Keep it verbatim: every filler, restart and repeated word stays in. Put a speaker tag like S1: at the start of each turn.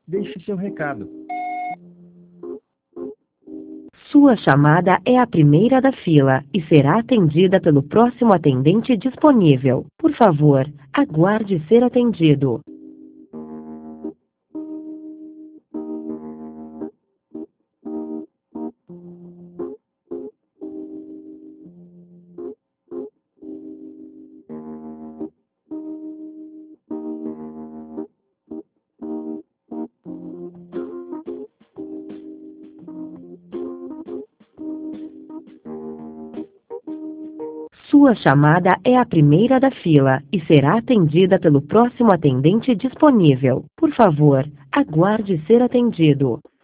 S1: Deixe seu recado.
S2: Sua chamada é a primeira da fila e será atendida pelo próximo atendente disponível. Por favor, aguarde ser atendido. Sua chamada é a primeira da fila e será atendida pelo próximo atendente disponível. Por favor, aguarde ser atendido.